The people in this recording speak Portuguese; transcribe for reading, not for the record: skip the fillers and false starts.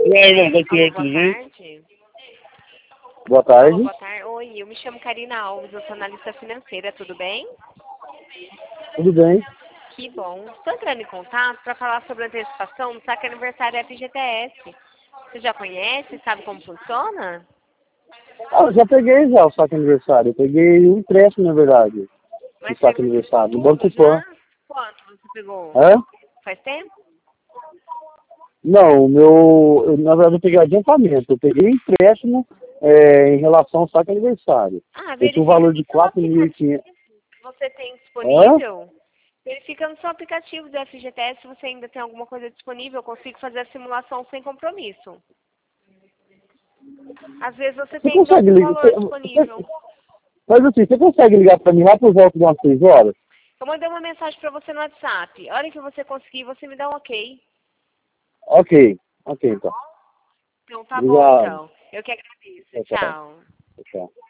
Alô, boa tarde. Boa Alô, tarde. boa tarde. Oi, eu me chamo Karina Alves, eu sou analista financeira, tudo bem? Tudo bem? Que bom. Estou entrando em contato para falar sobre a antecipação do saque aniversário FGTS. Você já conhece, sabe como funciona? Ah, eu já peguei já o saque aniversário. Eu peguei um empréstimo, na verdade, o Mas você saque antecipou aniversário, no Banco tudo Pan. já? Quanto você pegou? Hã? Faz tempo? Não, na verdade eu peguei adiantamento. Eu peguei empréstimo em relação ao saque aniversário. Ah, Eu tinha um verifica valor no de seu 4.500. aplicativo que você tem Hã? disponível. Verifica no seu aplicativo do FGTS se você ainda tem alguma coisa disponível. Eu consigo fazer a simulação sem compromisso. Às vezes você Você tem ainda consegue algum ligar? valor disponível. Mas assim, você consegue ligar para mim lá por volta de umas 6 horas? Eu mandei uma mensagem para você no WhatsApp. A hora que você conseguir, você me dá um ok. Ok, ok então. Então tá bom, Obrigado. então. Eu que agradeço. Tchau, tchau. Tchau. Tchau.